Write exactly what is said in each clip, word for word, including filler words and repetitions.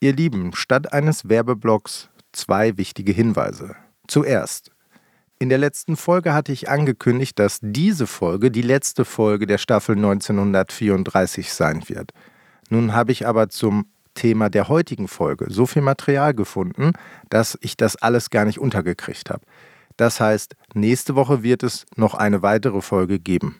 Ihr Lieben, statt eines Werbeblocks zwei wichtige Hinweise. Zuerst: In der letzten Folge hatte ich angekündigt, dass diese Folge die letzte Folge der Staffel neunzehnhundertvierunddreißig sein wird. Nun habe ich aber zum Thema der heutigen Folge so viel Material gefunden, dass ich das alles gar nicht untergekriegt habe. Das heißt, nächste Woche wird es noch eine weitere Folge geben.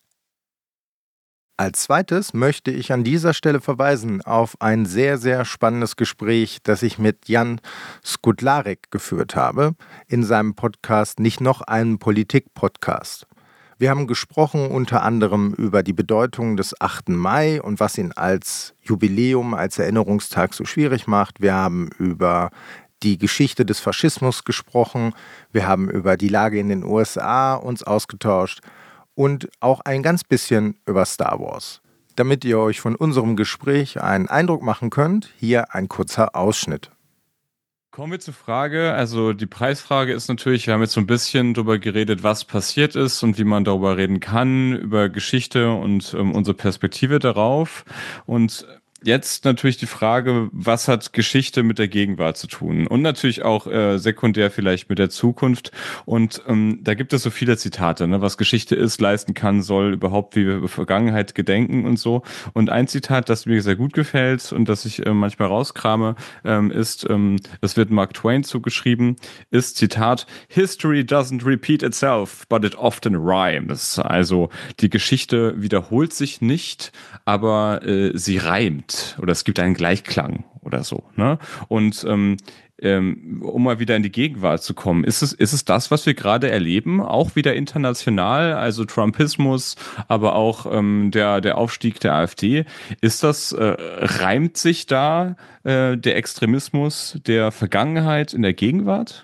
Als zweites möchte ich an dieser Stelle verweisen auf ein sehr, sehr spannendes Gespräch, das ich mit Jan Skudlarek geführt habe, in seinem Podcast Nicht noch einen Politik-Podcast. Wir haben gesprochen unter anderem über die Bedeutung des achten Mai und was ihn als Jubiläum, als Erinnerungstag so schwierig macht. Wir haben über die Geschichte des Faschismus gesprochen. Wir haben über die Lage in den U S A uns ausgetauscht. Und auch ein ganz bisschen über Star Wars. Damit ihr euch von unserem Gespräch einen Eindruck machen könnt, hier ein kurzer Ausschnitt. Kommen wir zur Frage, also die Preisfrage ist natürlich, wir haben jetzt so ein bisschen darüber geredet, was passiert ist und wie man darüber reden kann, über Geschichte und ähm, unsere Perspektive darauf. Und jetzt natürlich die Frage, was hat Geschichte mit der Gegenwart zu tun? Und natürlich auch äh, sekundär vielleicht mit der Zukunft. Und ähm, da gibt es so viele Zitate, ne? Was Geschichte ist, leisten kann, soll, überhaupt wie wir über Vergangenheit gedenken und so. Und ein Zitat, das mir sehr gut gefällt und das ich äh, manchmal rauskrame, ähm, ist, ähm, das wird Mark Twain zugeschrieben, ist Zitat: History doesn't repeat itself, but it often rhymes. Also die Geschichte wiederholt sich nicht, aber äh, sie reimt. Oder es gibt einen Gleichklang oder so, ne? Und ähm, ähm, um mal wieder in die Gegenwart zu kommen, ist es, ist es das, was wir gerade erleben, auch wieder international, also Trumpismus, aber auch ähm, der, der Aufstieg der AfD, ist das, äh, reimt sich da äh, der Extremismus der Vergangenheit in der Gegenwart?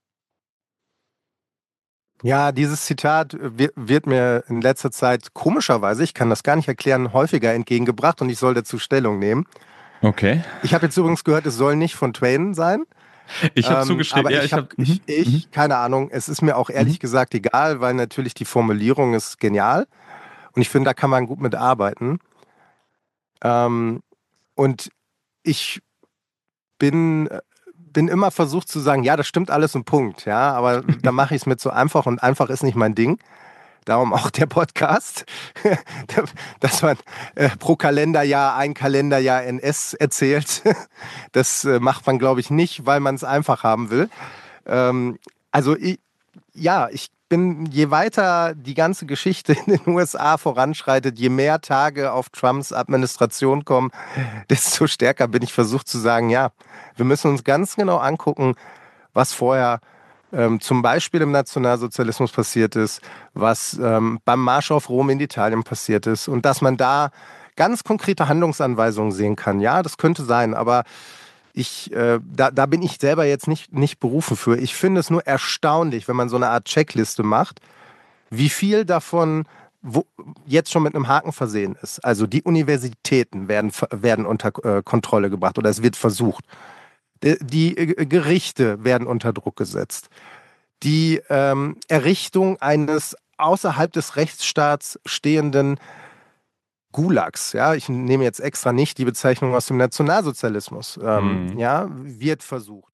Ja, dieses Zitat wird, wird mir in letzter Zeit komischerweise, ich kann das gar nicht erklären, häufiger entgegengebracht und ich soll dazu Stellung nehmen. Okay. Ich habe jetzt übrigens gehört, es soll nicht von Twain sein. Ich habe ähm, zugeschrieben, aber ja, ich ich habe, habe, ich, mhm, ich, mhm, keine Ahnung, es ist mir auch ehrlich mhm. gesagt egal, weil natürlich die Formulierung ist genial und ich finde, da kann man gut mit arbeiten. Ähm, und ich bin, bin immer versucht zu sagen, ja, das stimmt alles und Punkt, ja, aber da mache ich es mit so einfach und einfach ist nicht mein Ding. Darum auch der Podcast, dass man äh, pro Kalenderjahr ein Kalenderjahr N S erzählt. Das äh, macht man, glaube ich, nicht, weil man es einfach haben will. Ähm, also ich, ja, ich bin, je weiter die ganze Geschichte in den U S A voranschreitet, je mehr Tage auf Trumps Administration kommen, desto stärker bin ich versucht zu sagen, ja, wir müssen uns ganz genau angucken, was vorher ähm, zum Beispiel im Nationalsozialismus passiert ist, was ähm, beim Marsch auf Rom in Italien passiert ist und dass man da ganz konkrete Handlungsanweisungen sehen kann. Ja, das könnte sein, aber ich, äh, da, da bin ich selber jetzt nicht, nicht berufen für. Ich finde es nur erstaunlich, wenn man so eine Art Checkliste macht, wie viel davon wo, jetzt schon mit einem Haken versehen ist. Also die Universitäten werden, werden unter äh, Kontrolle gebracht oder es wird versucht. Die Gerichte werden unter Druck gesetzt. Die ähm, Errichtung eines außerhalb des Rechtsstaats stehenden Gulags, ja, ich nehme jetzt extra nicht die Bezeichnung aus dem Nationalsozialismus, ähm, Mhm. ja, wird versucht.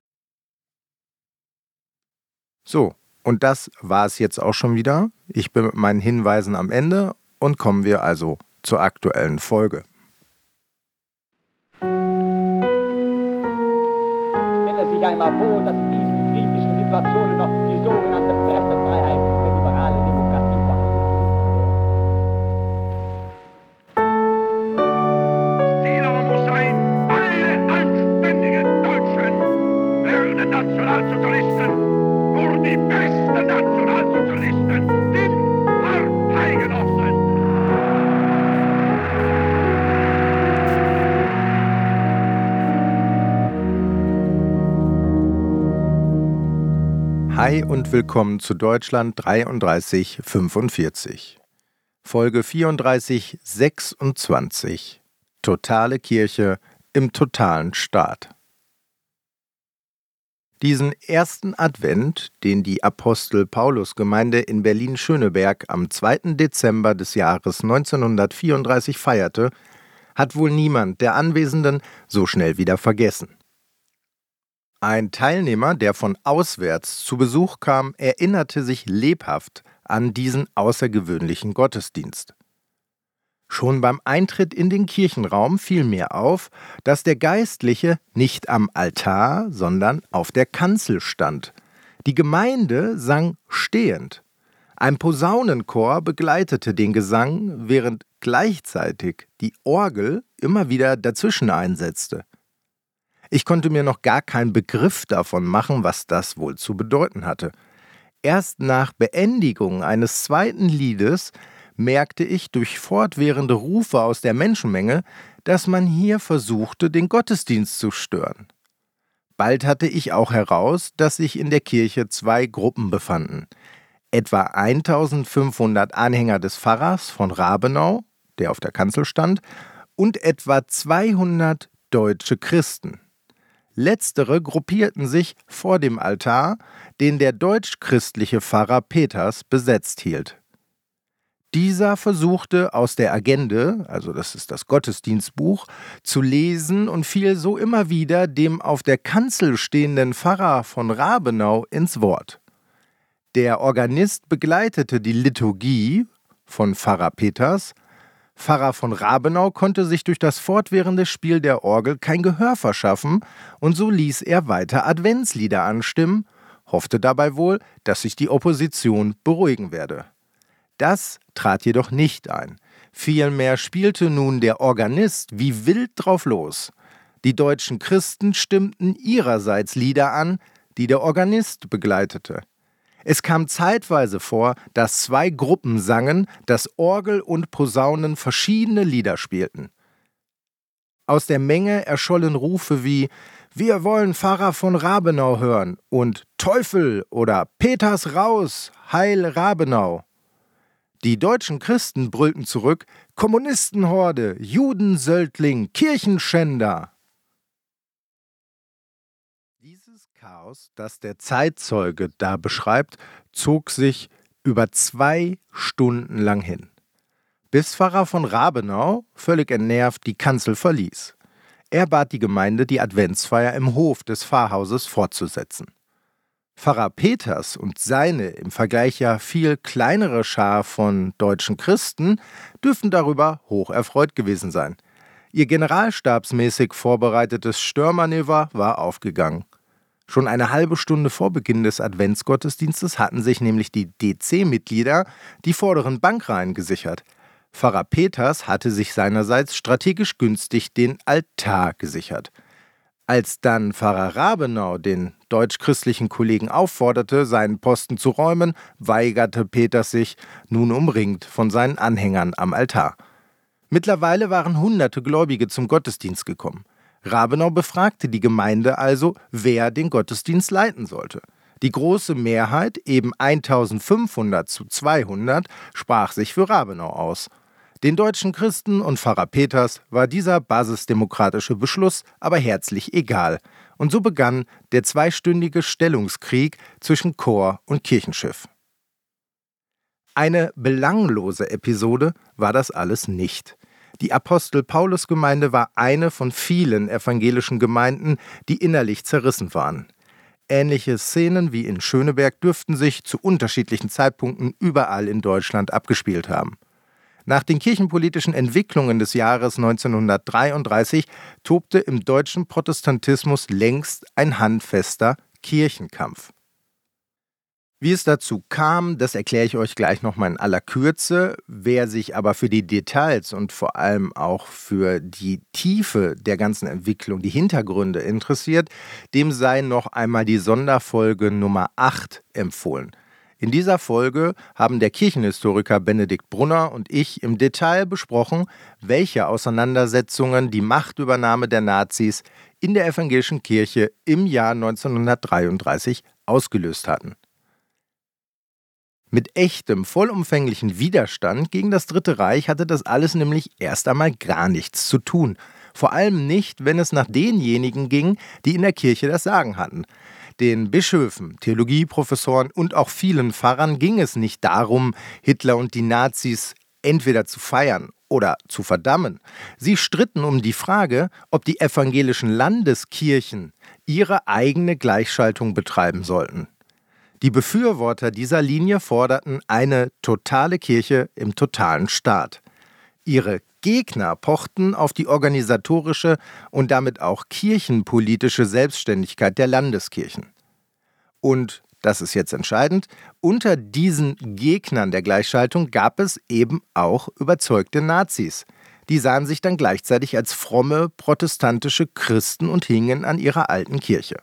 So, und das war es jetzt auch schon wieder. Ich bin mit meinen Hinweisen am Ende und kommen wir also zur aktuellen Folge. Sich einmal vor, dass in diesen kritischen Situationen noch die sogenannte Pressefreiheit der liberalen Demokratie Das Ziel aber muss sein, alle anständigen Deutschen werden Nationalsozialisten, nur die besten Nationalsozialisten sind Parteigenossen. Hi und willkommen zu Deutschland dreiunddreißig fünfundvierzig. Folge vierunddreißig sechsundzwanzig. Totale Kirche im totalen Staat. Diesen ersten Advent, den die Apostel-Paulus-Gemeinde in Berlin-Schöneberg am zweiten Dezember des Jahres neunzehnhundertvierunddreißig feierte, hat wohl niemand der Anwesenden so schnell wieder vergessen. Ein Teilnehmer, der von auswärts zu Besuch kam, erinnerte sich lebhaft an diesen außergewöhnlichen Gottesdienst. Schon beim Eintritt in den Kirchenraum fiel mir auf, dass der Geistliche nicht am Altar, sondern auf der Kanzel stand. Die Gemeinde sang stehend. Ein Posaunenchor begleitete den Gesang, während gleichzeitig die Orgel immer wieder dazwischen einsetzte. Ich konnte mir noch gar keinen Begriff davon machen, was das wohl zu bedeuten hatte. Erst nach Beendigung eines zweiten Liedes merkte ich durch fortwährende Rufe aus der Menschenmenge, dass man hier versuchte, den Gottesdienst zu stören. Bald hatte ich auch heraus, dass sich in der Kirche zwei Gruppen befanden. Etwa eintausendfünfhundert Anhänger des Pfarrers von Rabenau, der auf der Kanzel stand, und etwa zweihundert deutsche Christen. Letztere gruppierten sich vor dem Altar, den der deutsch-christliche Pfarrer Peters besetzt hielt. Dieser versuchte aus der Agende, also das ist das Gottesdienstbuch, zu lesen und fiel so immer wieder dem auf der Kanzel stehenden Pfarrer von Rabenau ins Wort. Der Organist begleitete die Liturgie von Pfarrer Peters. Pfarrer von Rabenau konnte sich durch das fortwährende Spiel der Orgel kein Gehör verschaffen und so ließ er weiter Adventslieder anstimmen, hoffte dabei wohl, dass sich die Opposition beruhigen werde. Das trat jedoch nicht ein. Vielmehr spielte nun der Organist wie wild drauf los. Die deutschen Christen stimmten ihrerseits Lieder an, die der Organist begleitete. Es kam zeitweise vor, dass zwei Gruppen sangen, dass Orgel und Posaunen verschiedene Lieder spielten. Aus der Menge erschollen Rufe wie »Wir wollen Pfarrer von Rabenau hören« und »Teufel« oder »Peters raus, Heil Rabenau«. Die deutschen Christen brüllten zurück »Kommunistenhorde, Judensöldling, Kirchenschänder«. Dieses Chaos, das der Zeitzeuge da beschreibt, zog sich über zwei Stunden lang hin, bis Pfarrer von Rabenau völlig entnervt die Kanzel verließ. Er bat die Gemeinde, die Adventsfeier im Hof des Pfarrhauses fortzusetzen. Pfarrer Peters und seine im Vergleich ja viel kleinere Schar von deutschen Christen dürften darüber hoch erfreut gewesen sein. Ihr generalstabsmäßig vorbereitetes Störmanöver war aufgegangen. Schon eine halbe Stunde vor Beginn des Adventsgottesdienstes hatten sich nämlich die D C-Mitglieder die vorderen Bankreihen gesichert. Pfarrer Peters hatte sich seinerseits strategisch günstig den Altar gesichert. Als dann Pfarrer Rabenau den deutsch-christlichen Kollegen aufforderte, seinen Posten zu räumen, weigerte Peters sich, nun umringt von seinen Anhängern am Altar. Mittlerweile waren hunderte Gläubige zum Gottesdienst gekommen. Rabenau befragte die Gemeinde also, wer den Gottesdienst leiten sollte. Die große Mehrheit, eben eintausendfünfhundert zu zweihundert, sprach sich für Rabenau aus. Den deutschen Christen und Pfarrer Peters war dieser basisdemokratische Beschluss aber herzlich egal. Und so begann der zweistündige Stellungskrieg zwischen Chor und Kirchenschiff. Eine belanglose Episode war das alles nicht. Die Apostel-Paulus-Gemeinde war eine von vielen evangelischen Gemeinden, die innerlich zerrissen waren. Ähnliche Szenen wie in Schöneberg dürften sich zu unterschiedlichen Zeitpunkten überall in Deutschland abgespielt haben. Nach den kirchenpolitischen Entwicklungen des Jahres neunzehnhundertdreiunddreißig tobte im deutschen Protestantismus längst ein handfester Kirchenkampf. Wie es dazu kam, das erkläre ich euch gleich nochmal in aller Kürze. Wer sich aber für die Details und vor allem auch für die Tiefe der ganzen Entwicklung, die Hintergründe interessiert, dem sei noch einmal die Sonderfolge Nummer acht empfohlen. In dieser Folge haben der Kirchenhistoriker Benedikt Brunner und ich im Detail besprochen, welche Auseinandersetzungen die Machtübernahme der Nazis in der evangelischen Kirche im Jahr neunzehnhundertdreiunddreißig ausgelöst hatten. Mit echtem, vollumfänglichen Widerstand gegen das Dritte Reich hatte das alles nämlich erst einmal gar nichts zu tun. Vor allem nicht, wenn es nach denjenigen ging, die in der Kirche das Sagen hatten. Den Bischöfen, Theologieprofessoren und auch vielen Pfarrern ging es nicht darum, Hitler und die Nazis entweder zu feiern oder zu verdammen. Sie stritten um die Frage, ob die evangelischen Landeskirchen ihre eigene Gleichschaltung betreiben sollten. Die Befürworter dieser Linie forderten eine totale Kirche im totalen Staat. Ihre Gegner pochten auf die organisatorische und damit auch kirchenpolitische Selbstständigkeit der Landeskirchen. Und, das ist jetzt entscheidend, unter diesen Gegnern der Gleichschaltung gab es eben auch überzeugte Nazis. Die sahen sich dann gleichzeitig als fromme protestantische Christen und hingen an ihrer alten Kirche.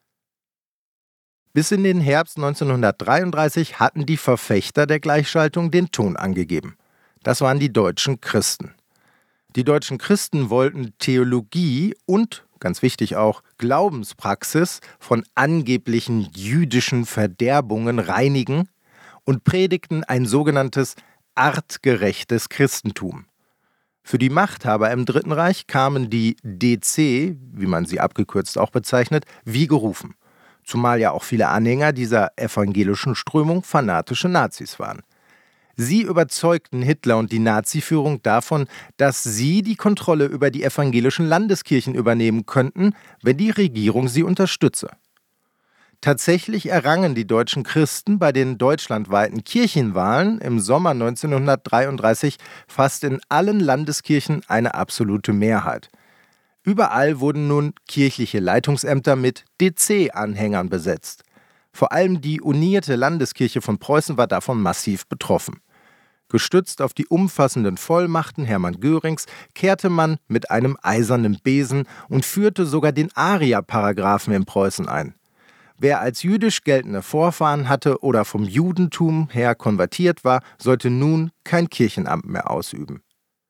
Bis in den Herbst neunzehnhundertdreiunddreißig hatten die Verfechter der Gleichschaltung den Ton angegeben. Das waren die deutschen Christen. Die deutschen Christen wollten Theologie und, ganz wichtig auch, Glaubenspraxis von angeblichen jüdischen Verderbungen reinigen und predigten ein sogenanntes artgerechtes Christentum. Für die Machthaber im Dritten Reich kamen die D C, wie man sie abgekürzt auch bezeichnet, wie gerufen. Zumal ja auch viele Anhänger dieser evangelischen Strömung fanatische Nazis waren. Sie überzeugten Hitler und die Naziführung davon, dass sie die Kontrolle über die evangelischen Landeskirchen übernehmen könnten, wenn die Regierung sie unterstütze. Tatsächlich errangen die deutschen Christen bei den deutschlandweiten Kirchenwahlen im Sommer neunzehnhundertdreiunddreißig fast in allen Landeskirchen eine absolute Mehrheit. Überall wurden nun kirchliche Leitungsämter mit D C-Anhängern besetzt. Vor allem die unierte Landeskirche von Preußen war davon massiv betroffen. Gestützt auf die umfassenden Vollmachten Hermann Görings kehrte man mit einem eisernen Besen und führte sogar den Aria-Paragraphen in Preußen ein. Wer als jüdisch geltende Vorfahren hatte oder vom Judentum her konvertiert war, sollte nun kein Kirchenamt mehr ausüben.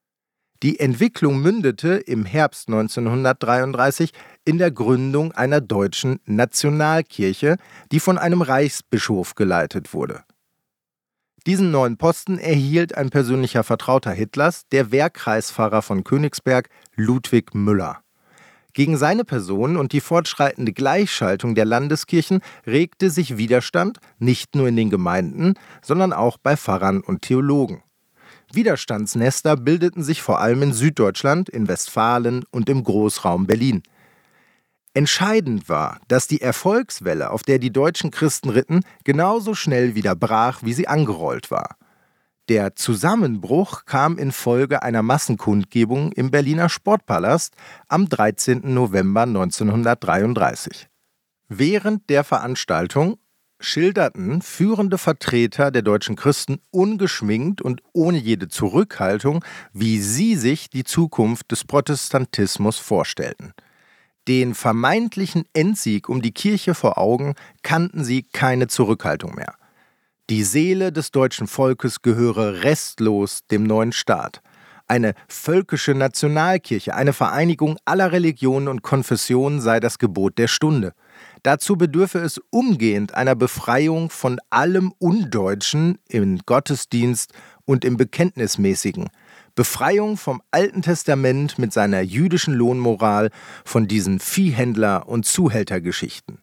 Die Entwicklung mündete im Herbst neunzehnhundertdreiunddreißig in der Gründung einer deutschen Nationalkirche, die von einem Reichsbischof geleitet wurde. Diesen neuen Posten erhielt ein persönlicher Vertrauter Hitlers, der Wehrkreispfarrer von Königsberg, Ludwig Müller. Gegen seine Person und die fortschreitende Gleichschaltung der Landeskirchen regte sich Widerstand nicht nur in den Gemeinden, sondern auch bei Pfarrern und Theologen. Widerstandsnester bildeten sich vor allem in Süddeutschland, in Westfalen und im Großraum Berlin. Entscheidend war, dass die Erfolgswelle, auf der die deutschen Christen ritten, genauso schnell wieder brach, wie sie angerollt war. Der Zusammenbruch kam infolge einer Massenkundgebung im Berliner Sportpalast am dreizehnten November neunzehnhundertdreiunddreißig. Während der Veranstaltung schilderten führende Vertreter der deutschen Christen ungeschminkt und ohne jede Zurückhaltung, wie sie sich die Zukunft des Protestantismus vorstellten. Den vermeintlichen Endsieg um die Kirche vor Augen kannten sie keine Zurückhaltung mehr. Die Seele des deutschen Volkes gehöre restlos dem neuen Staat. Eine völkische Nationalkirche, eine Vereinigung aller Religionen und Konfessionen sei das Gebot der Stunde. Dazu bedürfe es umgehend einer Befreiung von allem Undeutschen im Gottesdienst und im Bekenntnismäßigen. Befreiung vom Alten Testament mit seiner jüdischen Lohnmoral, von diesen Viehhändler- und Zuhältergeschichten.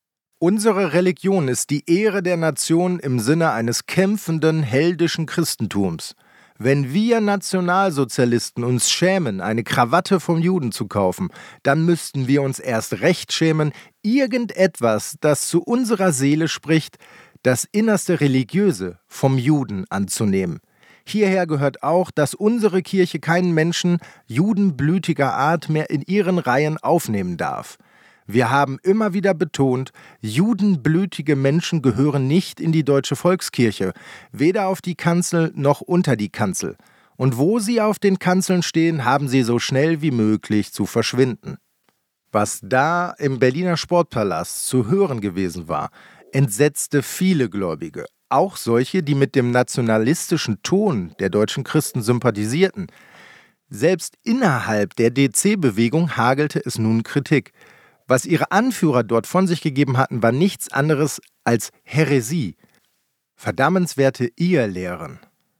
Unsere Religion ist die Ehre der Nation im Sinne eines kämpfenden, heldischen Christentums. Wenn wir Nationalsozialisten uns schämen, eine Krawatte vom Juden zu kaufen, dann müssten wir uns erst recht schämen, irgendetwas, das zu unserer Seele spricht, das innerste Religiöse vom Juden anzunehmen. Hierher gehört auch, dass unsere Kirche keinen Menschen judenblütiger Art mehr in ihren Reihen aufnehmen darf. Wir haben immer wieder betont, judenblütige Menschen gehören nicht in die deutsche Volkskirche, weder auf die Kanzel noch unter die Kanzel. Und wo sie auf den Kanzeln stehen, haben sie so schnell wie möglich zu verschwinden. Was da im Berliner Sportpalast zu hören gewesen war, entsetzte viele Gläubige, auch solche, die mit dem nationalistischen Ton der deutschen Christen sympathisierten. Selbst innerhalb der D C-Bewegung hagelte es nun Kritik. Was ihre Anführer dort von sich gegeben hatten, war nichts anderes als Häresie, verdammenswerte Irrlehren.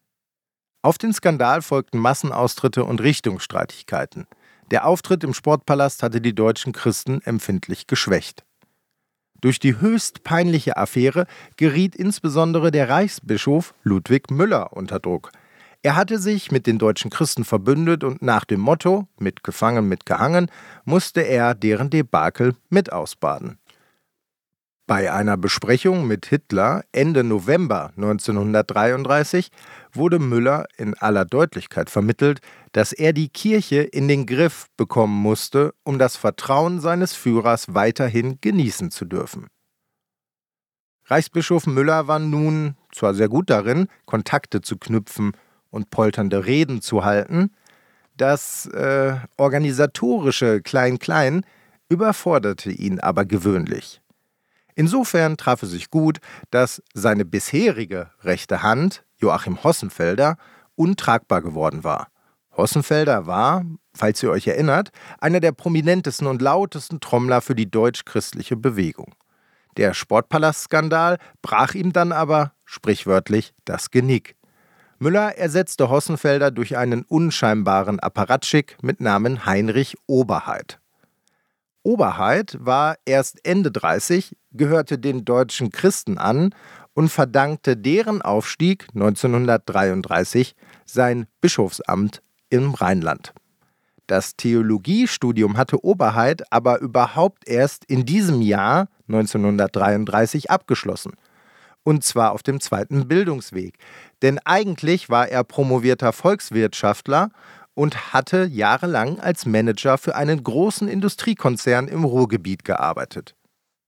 Auf den Skandal folgten Massenaustritte und Richtungsstreitigkeiten. Der Auftritt im Sportpalast hatte die deutschen Christen empfindlich geschwächt. Durch die höchst peinliche Affäre geriet insbesondere der Reichsbischof Ludwig Müller unter Druck. Er hatte sich mit den deutschen Christen verbündet und nach dem Motto »Mitgefangen, mitgehangen« musste er deren Debakel mit ausbaden. Bei einer Besprechung mit Hitler Ende November neunzehnhundertdreiunddreißig wurde Müller in aller Deutlichkeit vermittelt, dass er die Kirche in den Griff bekommen musste, um das Vertrauen seines Führers weiterhin genießen zu dürfen. Reichsbischof Müller war nun zwar sehr gut darin, Kontakte zu knüpfen und polternde Reden zu halten, das äh, organisatorische Klein-Klein überforderte ihn aber gewöhnlich. Insofern traf es sich gut, dass seine bisherige rechte Hand, Joachim Hossenfelder, untragbar geworden war. Hossenfelder war, falls ihr euch erinnert, einer der prominentesten und lautesten Trommler für die deutsch-christliche Bewegung. Der Sportpalast-Skandal brach ihm dann aber, sprichwörtlich, das Genick. Müller ersetzte Hossenfelder durch einen unscheinbaren Apparatschik mit Namen Heinrich Oberheid. Oberheid war erst Ende dreißig, gehörte den deutschen Christen an und verdankte deren Aufstieg neunzehnhundertdreiunddreißig sein Bischofsamt im Rheinland. Das Theologiestudium hatte Oberheid aber überhaupt erst in diesem Jahr neunzehnhundertdreiunddreißig abgeschlossen. Und zwar auf dem zweiten Bildungsweg. Denn eigentlich war er promovierter Volkswirtschaftler und hatte jahrelang als Manager für einen großen Industriekonzern im Ruhrgebiet gearbeitet.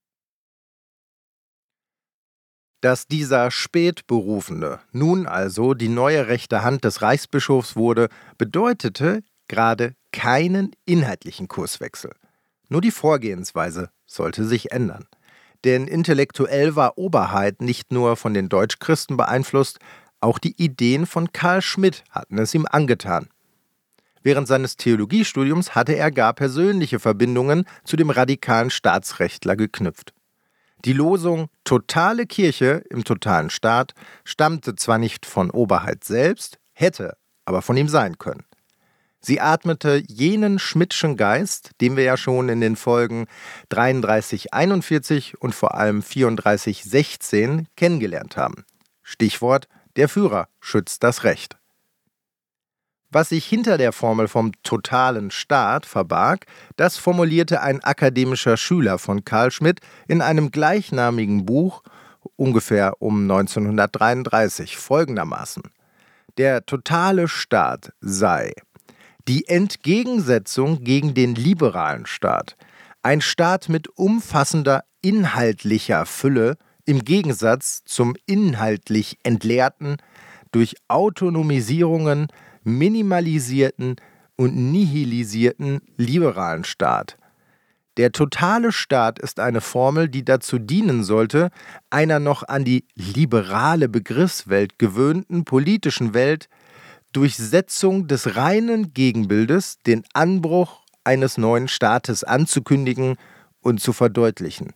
Dass dieser Spätberufene nun also die neue rechte Hand des Reichsbischofs wurde, bedeutete gerade keinen inhaltlichen Kurswechsel. Nur die Vorgehensweise sollte sich ändern. Denn intellektuell war Oberheid nicht nur von den Deutschchristen beeinflusst, auch die Ideen von Carl Schmitt hatten es ihm angetan. Während seines Theologiestudiums hatte er gar persönliche Verbindungen zu dem radikalen Staatsrechtler geknüpft. Die Losung »Totale Kirche im totalen Staat« stammte zwar nicht von Oberheid selbst, hätte aber von ihm sein können. Sie atmete jenen Schmidtschen Geist, den wir ja schon in den Folgen dreiunddreißig einundvierzig und vor allem vierunddreißig sechzehn kennengelernt haben. Stichwort: Der Führer schützt das Recht. Was sich hinter der Formel vom totalen Staat verbarg, das formulierte ein akademischer Schüler von Carl Schmitt in einem gleichnamigen Buch ungefähr um neunzehnhundertdreiunddreißig folgendermaßen: Der totale Staat sei die Entgegensetzung gegen den liberalen Staat, ein Staat mit umfassender inhaltlicher Fülle im Gegensatz zum inhaltlich entleerten, durch Autonomisierungen minimalisierten und nihilisierten liberalen Staat. Der totale Staat ist eine Formel, die dazu dienen sollte, einer noch an die liberale Begriffswelt gewöhnten politischen Welt durch Setzung des reinen Gegenbildes den Anbruch eines neuen Staates anzukündigen und zu verdeutlichen.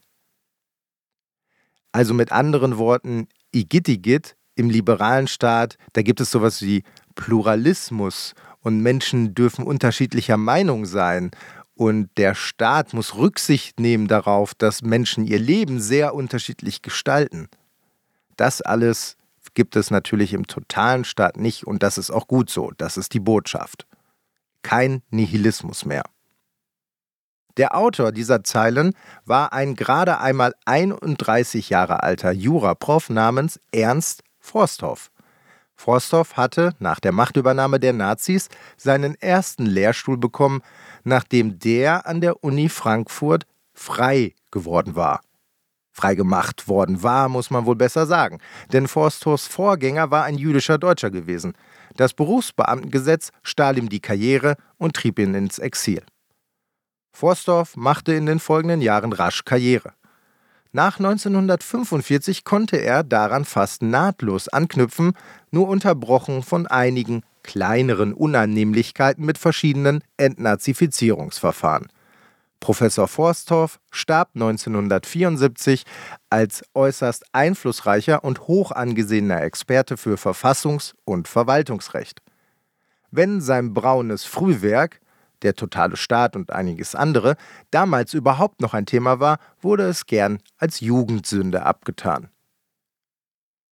Also mit anderen Worten, Igitt-Igitt, im liberalen Staat, da gibt es sowas wie Pluralismus und Menschen dürfen unterschiedlicher Meinung sein und der Staat muss Rücksicht nehmen darauf, dass Menschen ihr Leben sehr unterschiedlich gestalten. Das alles gibt es natürlich im totalen Staat nicht und das ist auch gut so, das ist die Botschaft. Kein Nihilismus mehr. Der Autor dieser Zeilen war ein gerade einmal einunddreißig Jahre alter Juraprof namens Ernst Forsthoff. Forsthoff hatte nach der Machtübernahme der Nazis seinen ersten Lehrstuhl bekommen, nachdem der an der Uni Frankfurt frei geworden war. Freigemacht worden war, muss man wohl besser sagen, denn Forsthoffs Vorgänger war ein jüdischer Deutscher gewesen. Das Berufsbeamtengesetz stahl ihm die Karriere und trieb ihn ins Exil. Forsthoff machte in den folgenden Jahren rasch Karriere. Nach neunzehnhundertfünfundvierzig konnte er daran fast nahtlos anknüpfen, nur unterbrochen von einigen kleineren Unannehmlichkeiten mit verschiedenen Entnazifizierungsverfahren. Professor Forsthoff starb neunzehnhundertvierundsiebzig als äußerst einflussreicher und hoch angesehener Experte für Verfassungs- und Verwaltungsrecht. Wenn sein braunes Frühwerk, Der totale Staat und einiges andere, damals überhaupt noch ein Thema war, wurde es gern als Jugendsünde abgetan.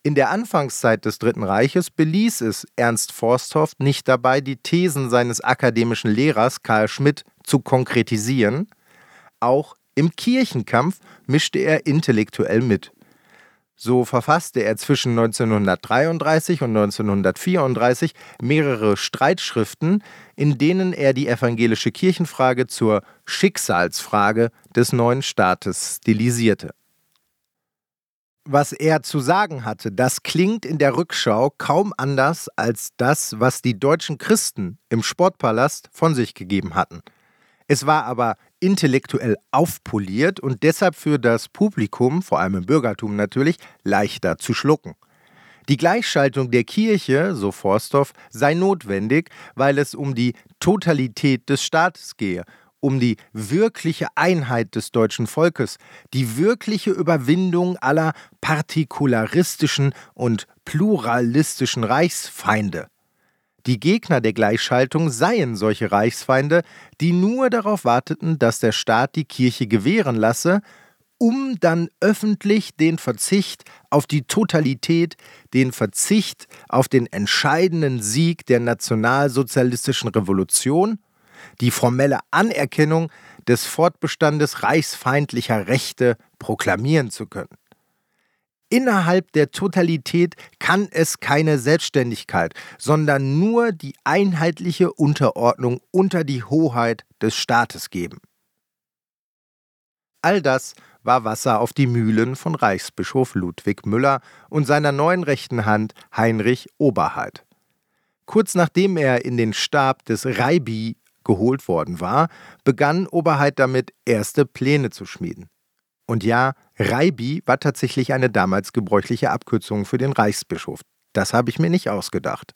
In der Anfangszeit des Dritten Reiches beließ es Ernst Forsthoff nicht dabei, die Thesen seines akademischen Lehrers Carl Schmitt zu konkretisieren. Auch im Kirchenkampf mischte er intellektuell mit. So verfasste er zwischen neunzehnhundertdreiunddreißig und neunzehnhundertvierunddreißig mehrere Streitschriften, in denen er die evangelische Kirchenfrage zur Schicksalsfrage des neuen Staates stilisierte. Was er zu sagen hatte, das klingt in der Rückschau kaum anders als das, was die deutschen Christen im Sportpalast von sich gegeben hatten. Es war aber intellektuell aufpoliert und deshalb für das Publikum, vor allem im Bürgertum natürlich, leichter zu schlucken. Die Gleichschaltung der Kirche, so Forsthoff, sei notwendig, weil es um die Totalität des Staates gehe, um die wirkliche Einheit des deutschen Volkes, die wirkliche Überwindung aller partikularistischen und pluralistischen Reichsfeinde. Die Gegner der Gleichschaltung seien solche Reichsfeinde, die nur darauf warteten, dass der Staat die Kirche gewähren lasse, um dann öffentlich den Verzicht auf die Totalität, den Verzicht auf den entscheidenden Sieg der nationalsozialistischen Revolution, die formelle Anerkennung des Fortbestandes reichsfeindlicher Rechte proklamieren zu können. Innerhalb der Totalität kann es keine Selbstständigkeit, sondern nur die einheitliche Unterordnung unter die Hoheit des Staates geben. All das war Wasser auf die Mühlen von Reichsbischof Ludwig Müller und seiner neuen rechten Hand Heinrich Oberheid. Kurz nachdem er in den Stab des Reibi geholt worden war, begann Oberheid damit, erste Pläne zu schmieden. Und ja, Reibi war tatsächlich eine damals gebräuchliche Abkürzung für den Reichsbischof. Das habe ich mir nicht ausgedacht.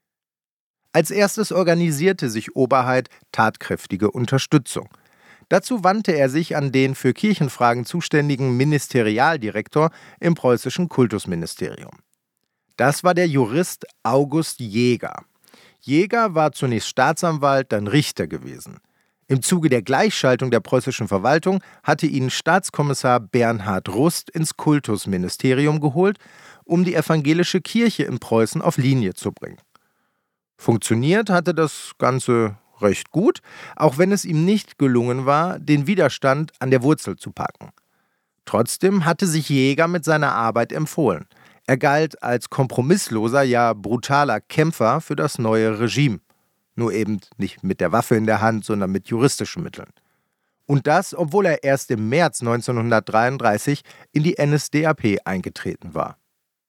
Als erstes organisierte sich Oberheid tatkräftige Unterstützung. Dazu wandte er sich an den für Kirchenfragen zuständigen Ministerialdirektor im preußischen Kultusministerium. Das war der Jurist August Jäger. Jäger war zunächst Staatsanwalt, dann Richter gewesen. Im Zuge der Gleichschaltung der preußischen Verwaltung hatte ihn Staatskommissar Bernhard Rust ins Kultusministerium geholt, um die evangelische Kirche in Preußen auf Linie zu bringen. Funktioniert hatte das Ganze recht gut, auch wenn es ihm nicht gelungen war, den Widerstand an der Wurzel zu packen. Trotzdem hatte sich Jäger mit seiner Arbeit empfohlen. Er galt als kompromissloser, ja brutaler Kämpfer für das neue Regime. Nur eben nicht mit der Waffe in der Hand, sondern mit juristischen Mitteln. Und das, obwohl er erst im März neunzehnhundertdreiunddreißig in die N S D A P eingetreten war.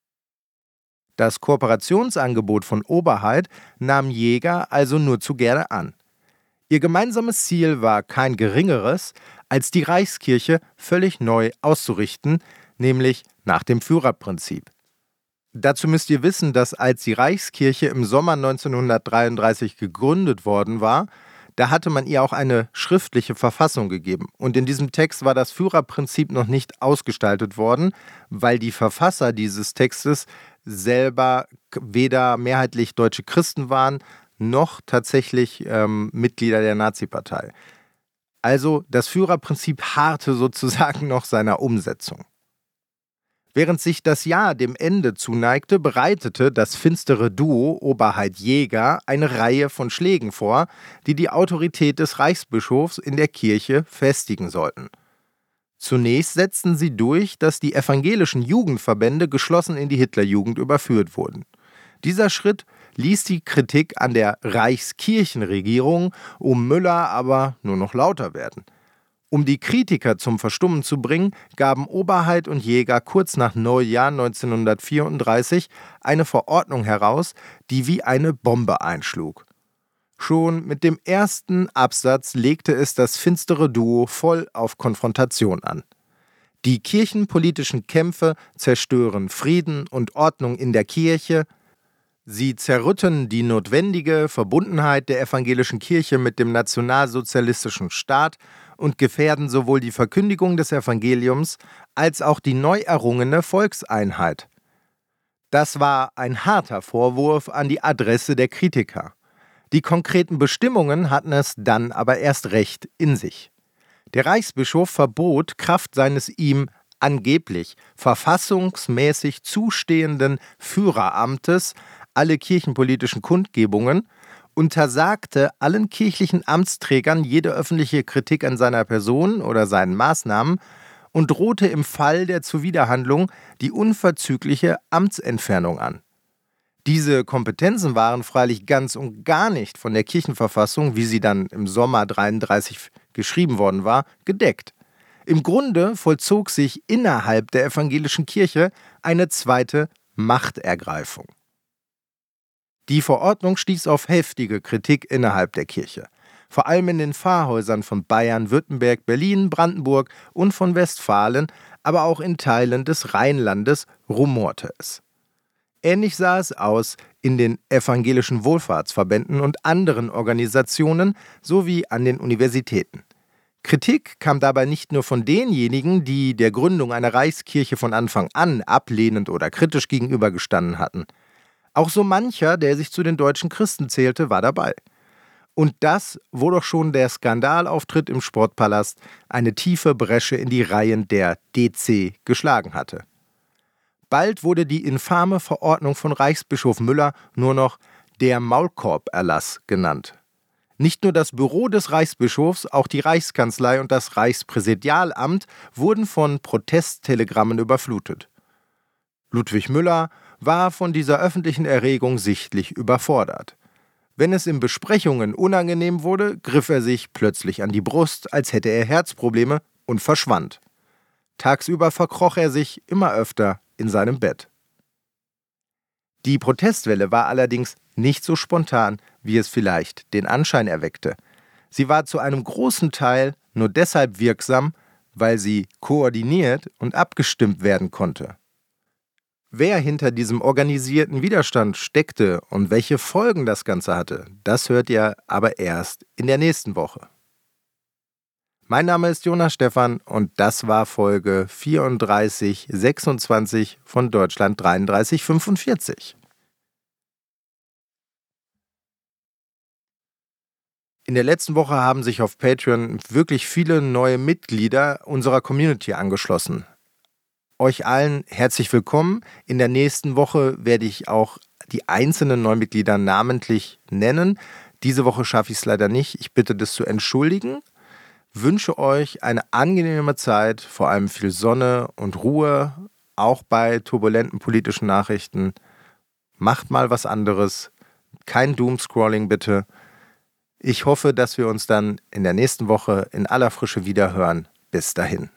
Das Kooperationsangebot von Oberheid nahm Jäger also nur zu gerne an. Ihr gemeinsames Ziel war kein geringeres, als die Reichskirche völlig neu auszurichten, nämlich nach dem Führerprinzip. Dazu müsst ihr wissen, dass als die Reichskirche im Sommer neunzehnhundertdreiunddreißig gegründet worden war, da hatte man ihr auch eine schriftliche Verfassung gegeben. Und in diesem Text war das Führerprinzip noch nicht ausgestaltet worden, weil die Verfasser dieses Textes selber weder mehrheitlich deutsche Christen waren, noch tatsächlich ähm, Mitglieder der Nazi-Partei. Also das Führerprinzip harrte sozusagen noch seiner Umsetzung. Während sich das Jahr dem Ende zuneigte, bereitete das finstere Duo Oberheid-Jäger eine Reihe von Schlägen vor, die die Autorität des Reichsbischofs in der Kirche festigen sollten. Zunächst setzten sie durch, dass die evangelischen Jugendverbände geschlossen in die Hitlerjugend überführt wurden. Dieser Schritt ließ die Kritik an der Reichskirchenregierung um Müller aber nur noch lauter werden. Um die Kritiker zum Verstummen zu bringen, gaben Oberheid und Jäger kurz nach Neujahr neunzehnhundertvierunddreißig eine Verordnung heraus, die wie eine Bombe einschlug. Schon mit dem ersten Absatz legte es das finstere Duo voll auf Konfrontation an. Die kirchenpolitischen Kämpfe zerstören Frieden und Ordnung in der Kirche. Sie zerrütten die notwendige Verbundenheit der evangelischen Kirche mit dem nationalsozialistischen Staat und gefährden sowohl die Verkündigung des Evangeliums als auch die neu errungene Volkseinheit. Das war ein harter Vorwurf an die Adresse der Kritiker. Die konkreten Bestimmungen hatten es dann aber erst recht in sich. Der Reichsbischof verbot Kraft seines ihm angeblich verfassungsmäßig zustehenden Führeramtes alle kirchenpolitischen Kundgebungen, untersagte allen kirchlichen Amtsträgern jede öffentliche Kritik an seiner Person oder seinen Maßnahmen und drohte im Fall der Zuwiderhandlung die unverzügliche Amtsentfernung an. Diese Kompetenzen waren freilich ganz und gar nicht von der Kirchenverfassung, wie sie dann im Sommer dreiunddreißig geschrieben worden war, gedeckt. Im Grunde vollzog sich innerhalb der evangelischen Kirche eine zweite Machtergreifung. Die Verordnung stieß auf heftige Kritik innerhalb der Kirche. Vor allem in den Pfarrhäusern von Bayern, Württemberg, Berlin, Brandenburg und von Westfalen, aber auch in Teilen des Rheinlandes rumorte es. Ähnlich sah es aus in den evangelischen Wohlfahrtsverbänden und anderen Organisationen sowie an den Universitäten. Kritik kam dabei nicht nur von denjenigen, die der Gründung einer Reichskirche von Anfang an ablehnend oder kritisch gegenübergestanden hatten. Auch so mancher, der sich zu den deutschen Christen zählte, war dabei. Und das, wo doch schon der Skandalauftritt im Sportpalast eine tiefe Bresche in die Reihen der D C geschlagen hatte. Bald wurde die infame Verordnung von Reichsbischof Müller nur noch der Maulkorb-Erlass genannt. Nicht nur das Büro des Reichsbischofs, auch die Reichskanzlei und das Reichspräsidialamt wurden von Protesttelegrammen überflutet. Ludwig Müller war von dieser öffentlichen Erregung sichtlich überfordert. Wenn es in Besprechungen unangenehm wurde, griff er sich plötzlich an die Brust, als hätte er Herzprobleme, und verschwand. Tagsüber verkroch er sich immer öfter in seinem Bett. Die Protestwelle war allerdings nicht so spontan, wie es vielleicht den Anschein erweckte. Sie war zu einem großen Teil nur deshalb wirksam, weil sie koordiniert und abgestimmt werden konnte. Wer hinter diesem organisierten Widerstand steckte und welche Folgen das Ganze hatte, das hört ihr aber erst in der nächsten Woche. Mein Name ist Jonas Stephan und das war Folge vierunddreißig sechsundzwanzig von Deutschland dreiunddreißig fünfundvierzig. In der letzten Woche haben sich auf Patreon wirklich viele neue Mitglieder unserer Community angeschlossen. Euch allen herzlich willkommen. In der nächsten Woche werde ich auch die einzelnen Neumitglieder namentlich nennen. Diese Woche schaffe ich es leider nicht. Ich bitte das zu entschuldigen. Wünsche euch eine angenehme Zeit, vor allem viel Sonne und Ruhe, auch bei turbulenten politischen Nachrichten. Macht mal was anderes. Kein Doomscrolling bitte. Ich hoffe, dass wir uns dann in der nächsten Woche in aller Frische wiederhören. Bis dahin.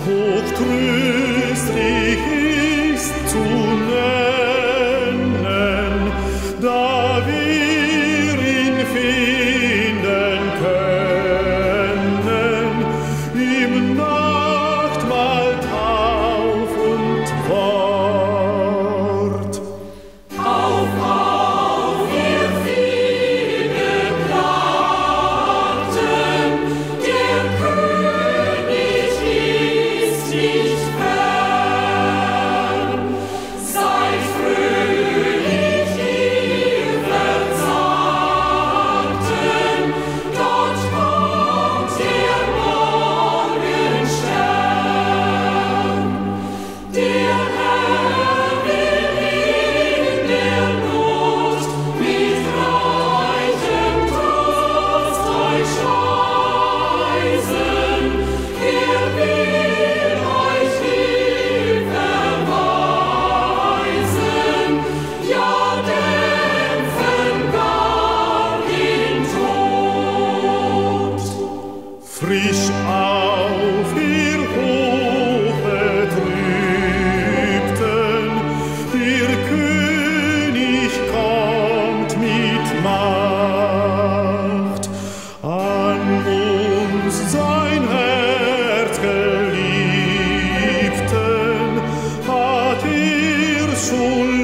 Tröstlich ist zu nennen. nun